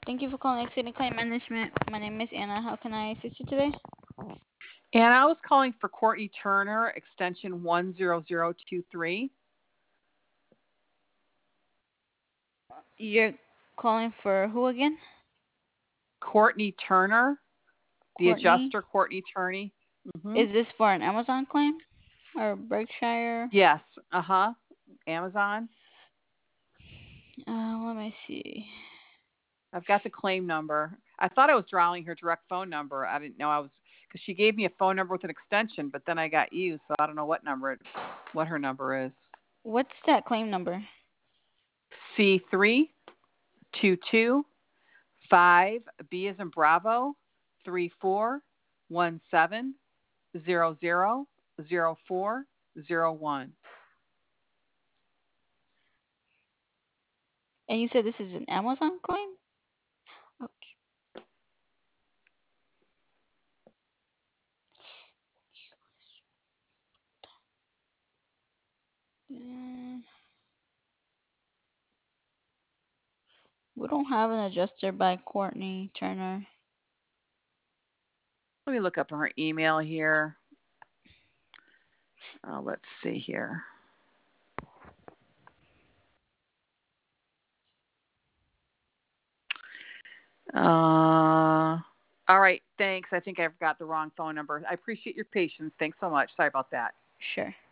Thank you for calling Accident Claim Management. My name is Anna. How can I assist you today? And I was calling for Courtney Turner, extension 10023. You're calling for who again? Courtney Turner, the Courtney? adjuster, Courtney Turney. Is this for an Amazon claim or Berkshire? Yes, Amazon. Let me see. I've got the claim number. I thought I was dialing her direct phone number. I didn't know I was, because she gave me a phone number with an extension, but then I got you, so I don't know what her number is. What's that claim number? C3225 B as in Bravo 3417000401. And you said this is an Amazon claim? Okay. Uh, we don't have an adjuster by Courtney Turner. Let me look up her email here. Let's see here. All right, thanks. I think I've got the wrong phone number. I appreciate your patience. Thanks so much. Sorry about that. Sure.